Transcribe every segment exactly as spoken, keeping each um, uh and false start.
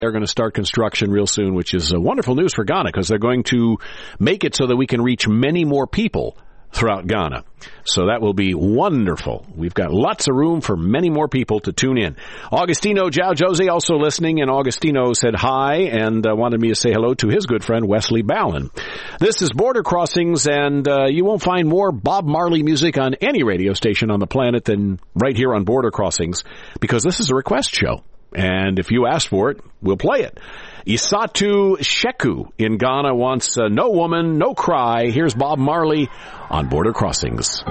They're going to start construction real soon, which is uh, wonderful news for Ghana because they're going to make it so that we can reach many more people throughout Ghana. So that will be wonderful. We've got lots of room for many more people to tune in. Augustino Jao Jose also listening, and Augustino said hi and uh, wanted me to say hello to his good friend Wesley Ballin. This is Border Crossings, and uh, you won't find more Bob Marley music on any radio station on the planet than right here on Border Crossings because this is a request show. And if you ask for it, we'll play it. Isatu Sheku in Ghana wants uh, No Woman, No Cry. Here's Bob Marley on Border Crossings.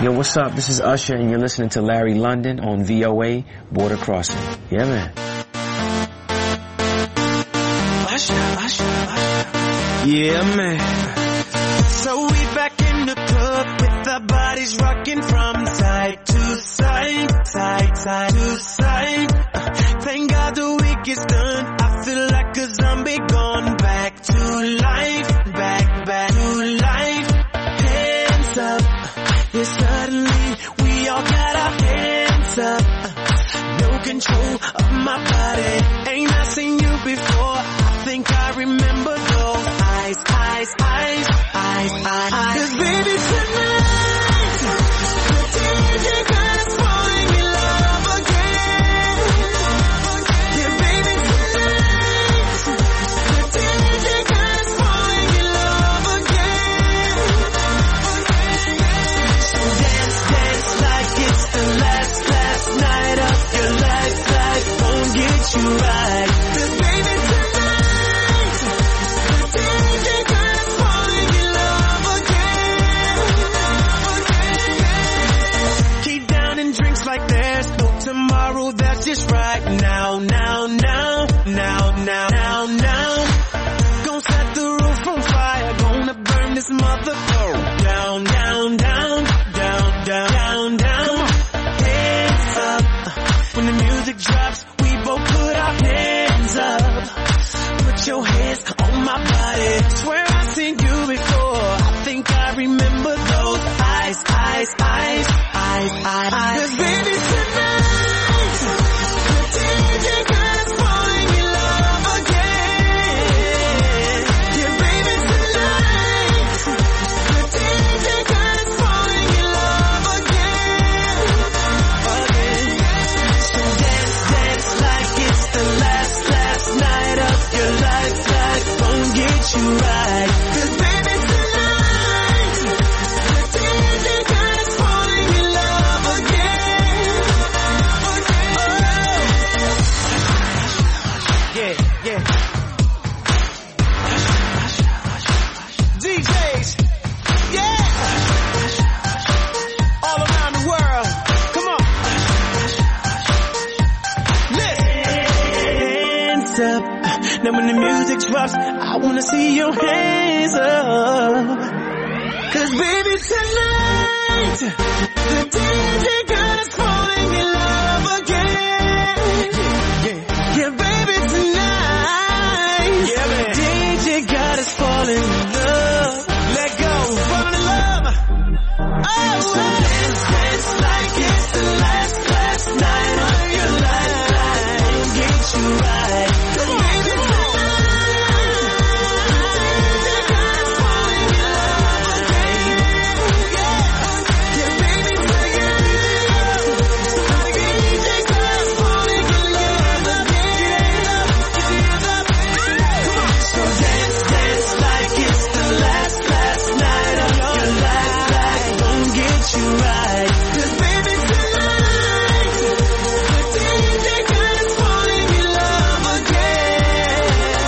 Yo, what's up? This is Usher, and you're listening to Larry London on V O A Border Crossing. Yeah, man. Usher, Usher, Usher. Yeah, man. So we back in the club with our bodies rocking from side to side, side, side to side. Uh, thank God the week is done. I feel like a zombie gone back to life, back, back to life. Hands up. Yeah, suddenly we all got our hands up. Uh, no control of my body. Ain't I seen you before? I think I remember those eyes, eyes, eyes, eyes, eyes, eyes. 'Cause baby tonight, the D J got us falling in love again. Yeah, baby tonight, the D J got us falling in love again. So dance, dance like it's the last, last night of your life. Life won't get you right. 'Cause baby tonight, the D J got us falling in love again. Keep down and drinks like there's no tomorrow. That's just right now, now, now, now, now, now, now. Gonna set the roof on fire. Gonna burn this mother down, down, down, down, down, down, down. Hands up. When the music drops, we both put our hands up. Put your hands on my body. Swear I've seen you before. I think I remember those eyes, eyes, eyes, eyes, eyes, eyes. 'Cause baby tonight, the D J got us falling in love again. Yeah, baby tonight, the D J got us falling in love again. Again. So dance, dance like it's the last, last night of your life. Life won't get you right. 'Cause baby tonight, the D J got us falling in love again. Oh. Yeah, yeah. D Js, yeah. All around the world. Come on. Hands up. Now when the music drops, I wanna see your hands up. 'Cause baby tonight, the D J got us falling in love again. Yeah, yeah, yeah, baby tonight, yeah, man. D J got us falling in love. Let go, falling in love. Oh, so dance, dance like it's the last, last night of your life. Life won't get you right. 'Cause baby tonight, the D J got us falling in love again. Yeah, yeah, baby tonight, the D J got us falling in love again. Get up, come on. So dance, dance like it's the last, last night of your life. Life won't get you right. 'Cause baby tonight, the D J got us falling in love again.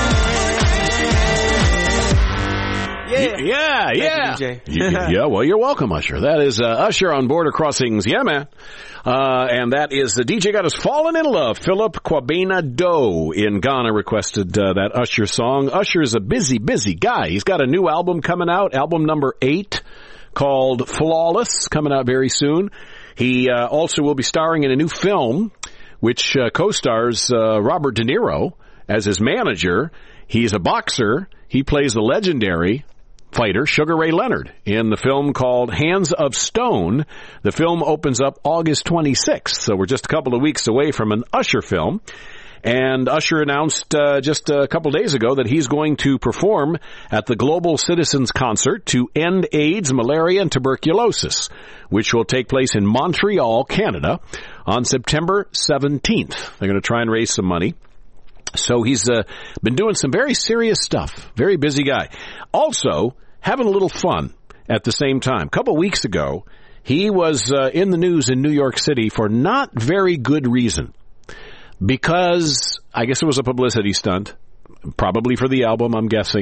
Yeah. Yeah, yeah. D J. You- yeah, well, you're welcome, Usher. That is uh, Usher on Border Crossings. Yeah, man. Uh, and that is the D J got us fallen in love. Philip Kwabena Doe in Ghana requested uh, that Usher song. Usher is a busy, busy guy. He's got a new album coming out, album number eight, called Flawless, coming out very soon. He uh, also will be starring in a new film, which uh, co-stars uh, Robert De Niro as his manager. He's a boxer. He plays the legendary fighter Sugar Ray Leonard in the film called Hands of Stone. The film opens up August twenty-sixth, so we're just a couple of weeks away from an Usher film. And Usher announced uh, just a couple days ago that he's going to perform at the Global Citizens Concert to End AIDS, Malaria, and Tuberculosis, which will take place in Montreal, Canada, on September seventeenth. They're going to try and raise some money. So he's uh, been doing some very serious stuff. Very busy guy. Also, having a little fun at the same time. A couple weeks ago, he was uh, in the news in New York City for not very good reason. Because, I guess it was a publicity stunt, probably for the album, I'm guessing.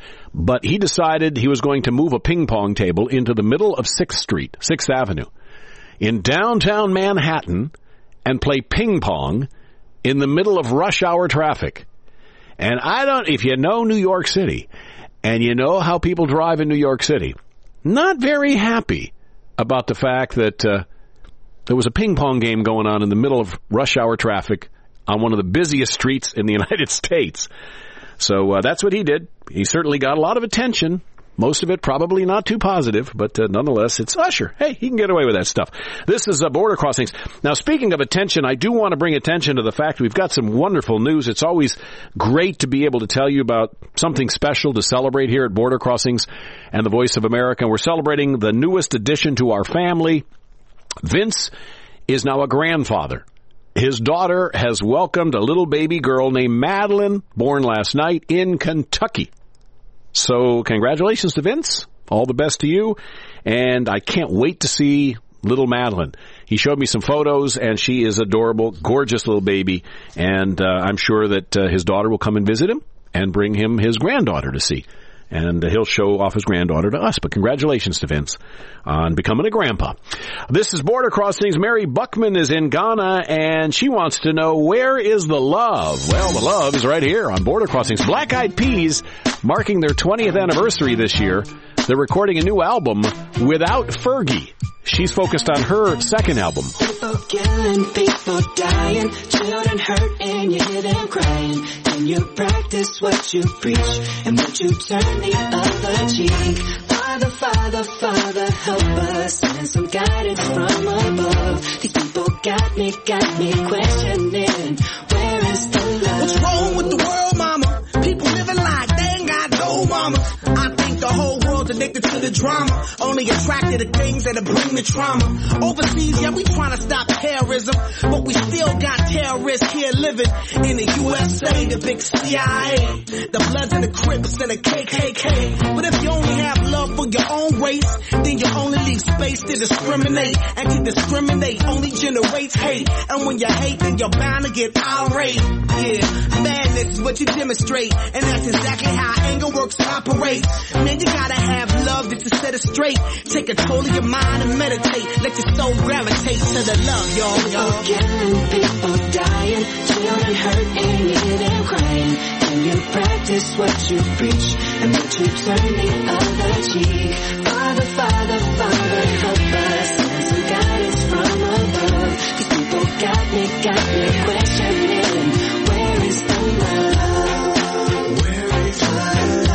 but he decided he was going to move a ping pong table into the middle of sixth Street, sixth Avenue, in downtown Manhattan, and play ping pong in the middle of rush hour traffic. And I don't, if you know New York City, and you know how people drive in New York City, not very happy about the fact that uh, there was a ping pong game going on in the middle of rush hour traffic on one of the busiest streets in the United States. So uh, that's what he did. He certainly got a lot of attention. Most of it probably not too positive, but uh, nonetheless, it's Usher. Hey, he can get away with that stuff. This is uh, Border Crossings. Now, speaking of attention, I do want to bring attention to the fact we've got some wonderful news. It's always great to be able to tell you about something special to celebrate here at Border Crossings and the Voice of America. We're celebrating the newest addition to our family. Vince is now a grandfather. His daughter has welcomed a little baby girl named Madeline, born last night in Kentucky. So congratulations to Vince. All the best to you. And I can't wait to see little Madeline. He showed me some photos, and she is adorable, gorgeous little baby. And uh, I'm sure that uh, his daughter will come and visit him and bring him his granddaughter to see. And uh, he'll show off his granddaughter to us. But congratulations to Vince on becoming a grandpa. This is Border Crossings. Mary Buckman is in Ghana, and she wants to know, where is the love? Well, the love is right here on Border Crossings. Black Eyed Peas, marking their twentieth anniversary this year. They're recording a new album without Fergie. She's focused on her second album. People killing, people dying, children hurt and you hear them crying. And you practice what you preach and what you turn the other cheek. Father, Father, Father, help us. Send some guidance from above. These people got me, got me questioning, where is the love? What's wrong with the world, mama? People living like they ain't got no mama. I think the whole world's addicted to the drama, only attracted to things that bring the trauma. Overseas, yeah, we trying to stop terrorism, but we still got terrorists here living in the U S A, the big C I A, the Bloods and the Crips and the K K K. But if you only have love for your own race, then you only leave space to discriminate, and to discriminate only generates hate. And when you hate, then you're bound to get irate. Yeah, madness is what you demonstrate, and that's exactly how anger works and operates. Man, you gotta have love just to set it straight. Take control of your mind and meditate. Let your soul gravitate to the love, y'all, y'all. People killing, people dying, children hurt and you hear them crying. And you practice what you preach and what you turn the other cheek. Father, Father, Father, help us. Send some guidance from above. These people got me, got me questioning, where is the love? Where is the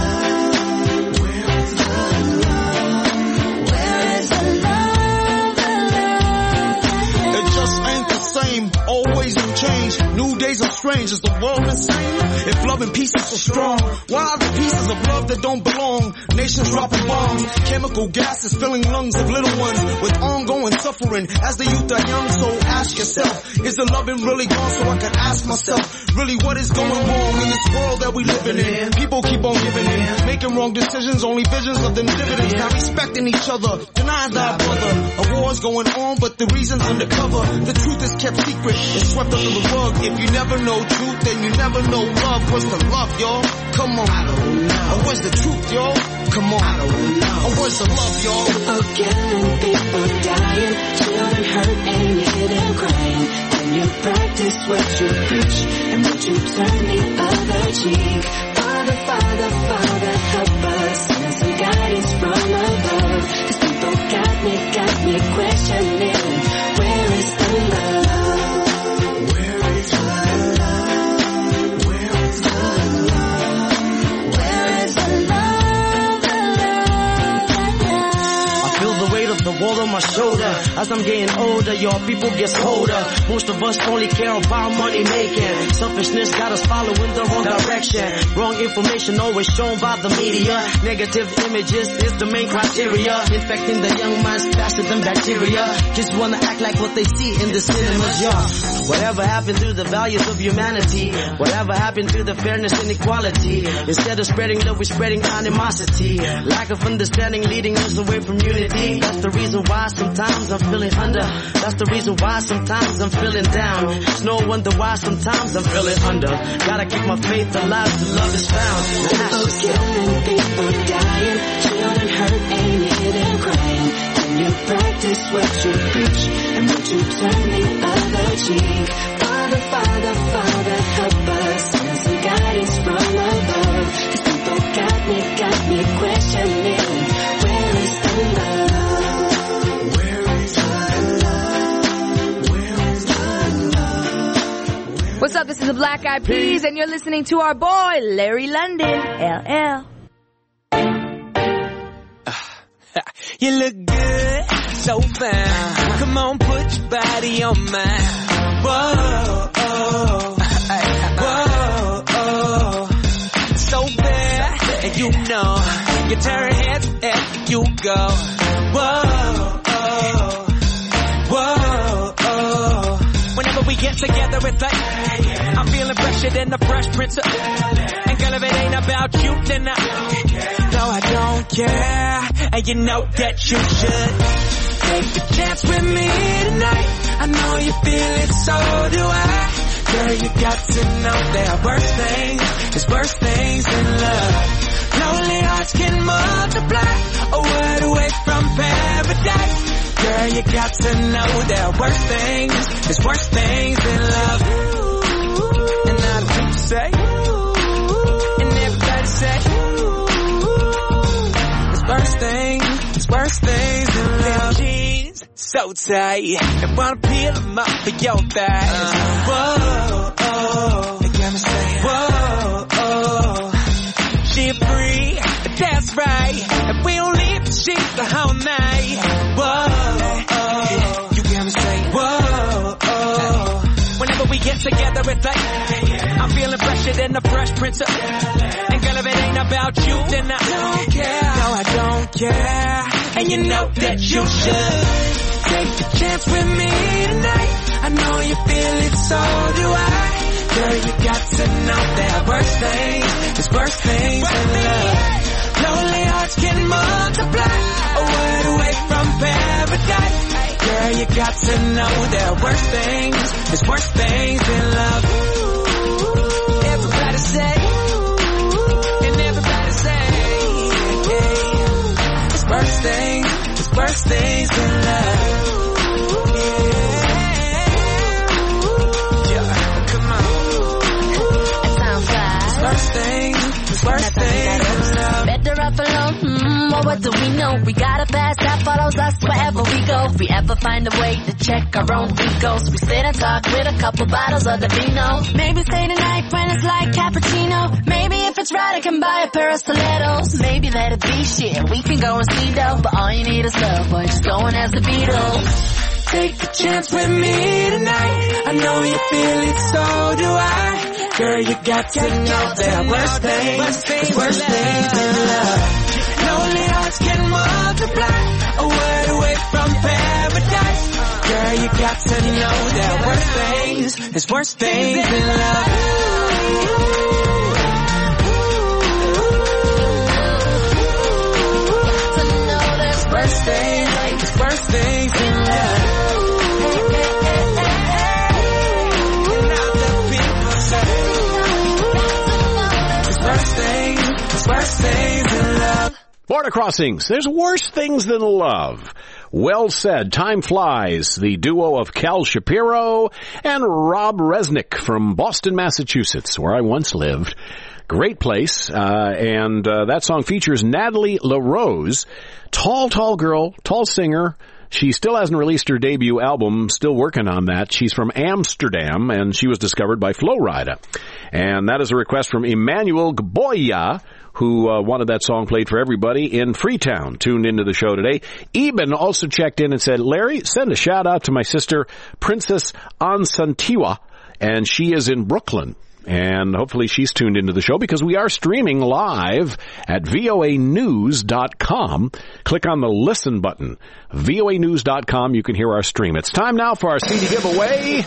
love? Where is the love? Where is the love? The love? It just ain't the same, always new change. New days are strange, is the world insane? If love and peace is so strong, why are the pieces of love that don't belong? Nations dropping bombs, chemical gases filling lungs of little ones with ongoing suffering as the youth are young. So ask yourself, is the loving really gone? So I can ask myself, really what is going wrong in this world that we living in? People keep on giving in, making wrong decisions, only visions of them dividends. Not respecting each other, denying thy brother. A war's going on, but the reason's undercover. The truth is kept secret, it's swept under the rug. If you never know truth, then you never know love. What's the love, y'all? Come on. I don't know. Or what's the truth, y'all? Come on. I don't know. Or what's the love, y'all? People killing, people dying, children hurt and you hear them crying. And you practice what you preach and what you turn the other cheek. Father, Father, Father, help us. Send some guidance from above. These people got me, got me questioning, where is the love? Where is the love? Where is the love? Where is the love? The love, the love? I feel the weight of the world on my shoulder. As I'm getting older, your people get colder. Most of us only care about money making. Selfishness got us following the wrong direction. Wrong information always shown by the media. Negative images is the main criteria. Infecting the young minds faster than bacteria. Kids wanna act like what they see in the cinemas, yeah. Whatever happened to the values of humanity? Whatever happened to the fairness and equality? Instead of spreading love, we're spreading animosity. Lack of understanding leading us away from unity. That's the reason why sometimes I'm feeling under. That's the reason why sometimes I'm feeling down. It's no wonder why sometimes I'm feeling under. Gotta keep my faith alive till love is found. People killing, people dying, children hurt and hidden crying. When you practice what you preach, and would you turn the other cheek? Father, Father, Father, help us. Send some guidance from above. Cause people got me, got me questioning. Where is the love? Where is the love? Where is the love? What's up? This is the Black Eyed Peas, and you're listening to our boy, Larry London, L L. You look good, so fine. Come on, put your body on mine. Whoa, oh, whoa, oh. So bad, and you know, you turn heads wherever you go. Whoa, oh, whoa, oh. Whenever we get together, it's like I'm feeling fresher than the Fresh Prince of. And girl, if it ain't about you, then I, no, I don't care. And you know that you should take a chance with me tonight. I know you feel it, so do I. Girl, you got to know there are worse things. There's worse things than love. Lonely hearts can multiply. A word away from paradise. Girl, you got to know there are worse things. There's worse things than love. And now the people say, and everybody say, there's worse things. There's worse things than love. Jeans so tight, and wanna peel them up for your thighs. Uh, whoa, oh, they got me saying, whoa, oh, she free, that's right, and we don't leave the sheets the whole night. Whoa, oh, you got me saying, whoa, oh, whenever we get together, it's like I'm feeling fresher than the Fresh Prince of. And girl, if it ain't about you, then I don't care. No, I don't care. And you know that you should take a chance with me tonight. I know you feel it, so do I. Girl, you got to know there are worse things. There's worse things than love. Lonely hearts can multiply. A word away from paradise. Girl, you got to know there are worse things. There's worse things than love. Everybody say, and everybody say, yeah, it's worse things. There's worse things than love. Yeah, yeah, come on. That sounds right. It's worse things. It's worse things than love. Better off alone, mm, or what do we know? We got a past that follows us wherever we go. If we ever find a way to check our own egos, we sit and talk with a couple bottles of the vino. Maybe stay tonight when it's like cappuccino. Maybe if it's right I can buy a pair of stilettos. Maybe let it be shit, we can go and see though. But all you need is love, boy, just going as the Beatles. Take a chance with me tonight. I know you feel it, so do I. Girl, you got to know there are worse things. There's worse things than love. Lonely hearts can multiply. A word away from paradise. Girl, you got to know there are worse things. There's worse things than love. Worst things, there's worst things in love. And now the people say, there's worst things, there's worst things in love. Border Crossings, there's worse things than love. Well said. Time flies. The duo of Cal Shapiro and Rob Resnick from Boston, Massachusetts, where I once lived. Great place, uh, and uh, that song features Natalie LaRose, tall, tall girl, tall singer. She still hasn't released her debut album, still working on that. She's from Amsterdam, and she was discovered by Flo Rida. And that is a request from Emmanuel Gboya, who uh, wanted that song played for everybody in Freetown, tuned into the show today. Eben also checked in and said, Larry, send a shout-out to my sister, Princess Ansantiwa, and she is in Brooklyn. And hopefully she's tuned into the show because we are streaming live at V O A news dot com. Click on the listen button. V O A news dot com. You can hear our stream. It's time now for our C D giveaway.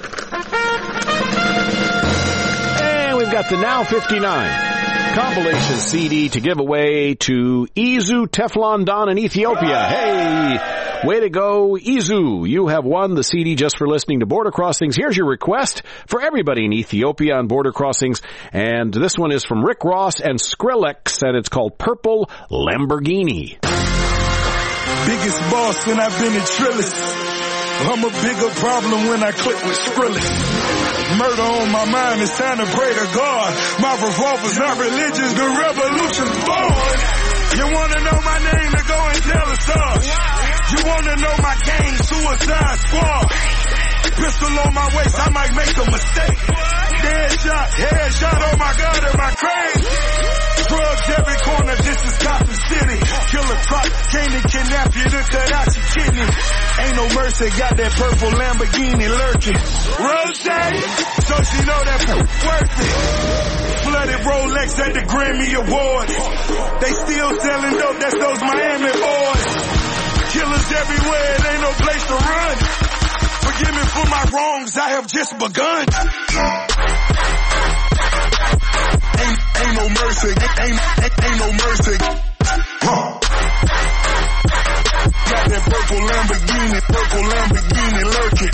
And we've got the Now fifty-nine compilation C D to give away to Izu Teflon Don in Ethiopia. Hey! Way to go, Izu. You have won the C D just for listening to Border Crossings. Here's your request for everybody in Ethiopia on Border Crossings. And this one is from Rick Ross and Skrillex, and it's called Purple Lamborghini. Biggest boss, and I've been in Trillis. I'm a bigger problem when I click with Skrillex. Murder on my mind, it's time to pray to God. My revolver's not religious, the revolution's born. You wanna know my name, to go and tell us all. You wanna know my gang, Suicide Squad. Pistol on my waist, I might make a mistake. Dead shot, head shot, oh my God, am I crazy? Drugs every corner, this is Gotham City. Killer Croc, came to kidnap you to cut out your kidney. Ain't no mercy, got that purple Lamborghini lurking. Rose, so she know that worth it. Flooded Rolex at the Grammy Awards. They still selling dope, that's those Miami boys. Killers everywhere, it ain't no place to run. Forgive me for my wrongs, I have just begun. Ain't, ain't no mercy, ain't, ain't, ain't no mercy. Huh. Got that purple Lamborghini, purple Lamborghini lurking.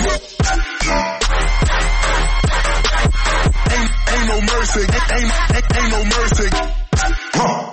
Ain't, ain't no mercy, ain't, ain't, ain't no mercy. Huh.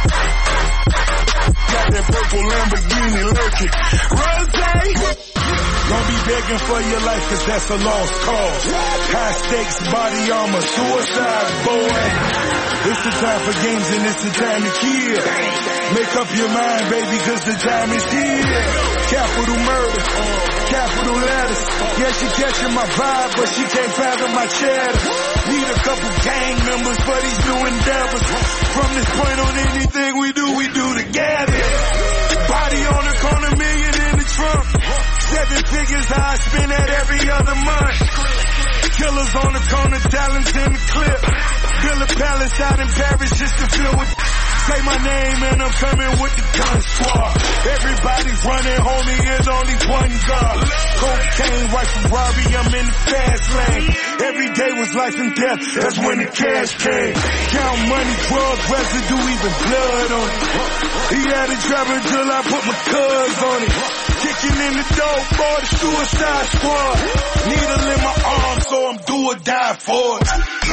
Got that purple Lamborghini lurking. Rose! Don't be begging for your life, cause that's a lost cause. High stakes, body armor, suicide, boy. It's the time for games and it's the time to kill. Make up your mind, baby, cause the time is here. Capital murder, capital letters. Yeah, she catching my vibe, but she can't fathom my cheddar. Need a couple gang members for these new endeavors. From this point on, anything we do, we do together. Body on the corner, million in the trunk. Seven figures I spend that every other month. Killers on the corner, talents in the clip. Build a palace out in Paris just to fill with. Say my name and I'm coming with the gun squad. Everybody running, homie, there's only one God. Cocaine, right Ferrari, I'm in the fast lane. Every day was life and death, that's when the cash came. Count money, drug residue, even blood on it. He had it trapping till I put my cuz on it. Kicking in the door for the Suicide Squad. Needle in my arm, so I'm do or die for it.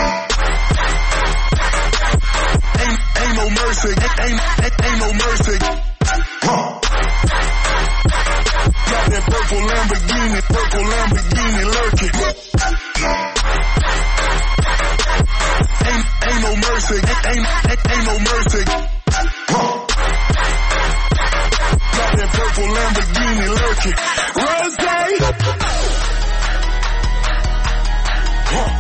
Ain't, ain't no mercy, ain't, ain't, ain't no mercy. Huh. Got that purple Lamborghini, purple Lamborghini lurking. Ain't, ain't no mercy, ain't, ain't, ain't no mercy. Huh. Got that purple Lamborghini lurking. Rose! Huh.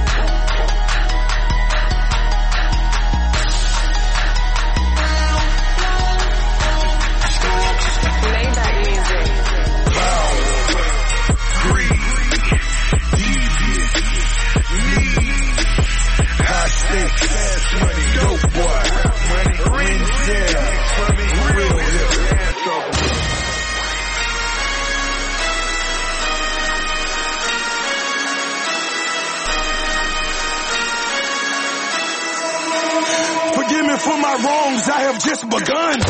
Fast money, dope boy, money, rings, yeah, real hip. Forgive me for my wrongs, I have just begun.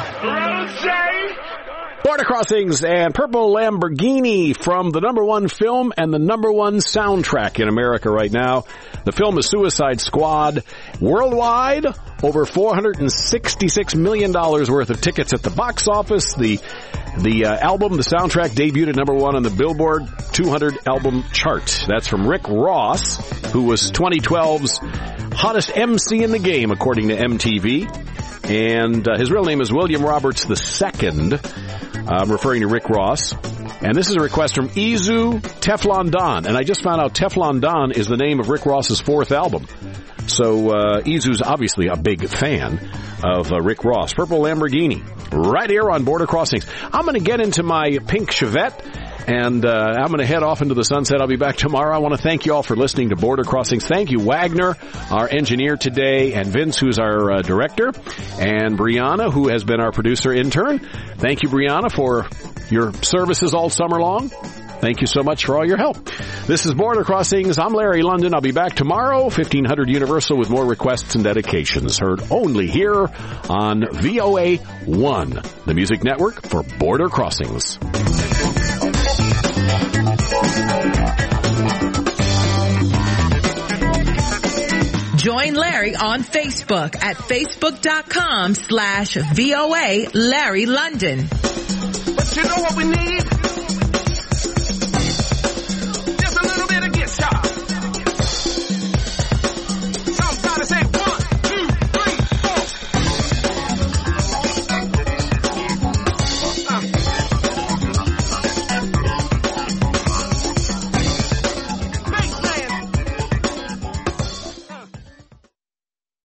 Border Crossings and Purple Lamborghini from the number one film and the number one soundtrack in America right now. The film is Suicide Squad. Worldwide, over four hundred sixty-six million dollars worth of tickets at the box office. The the uh, album, the soundtrack, debuted at number one on the Billboard two hundred album chart. That's from Rick Ross, who was twenty twelve's hottest M C in the game, according to M T V. And uh, his real name is William Roberts the Second. I'm referring to Rick Ross. And this is a request from Izu Teflon Don. And I just found out Teflon Don is the name of Rick Ross's fourth album. So uh, Izu's obviously a big fan of uh, Rick Ross. Purple Lamborghini, right here on Border Crossings. I'm going to get into my pink Chevette. And uh, I'm going to head off into the sunset. I'll be back tomorrow. I want to thank you all for listening to Border Crossings. Thank you, Wagner, our engineer today, and Vince, who's our uh, director, and Brianna, who has been our producer intern. Thank you, Brianna, for your services all summer long. Thank you so much for all your help. This is Border Crossings. I'm Larry London. I'll be back tomorrow, fifteen hundred Universal, with more requests and dedications. Heard only here on V O A one, the music network for Border Crossings. Join Larry on Facebook at facebook.com slash VOA Larry London. But you know what we need?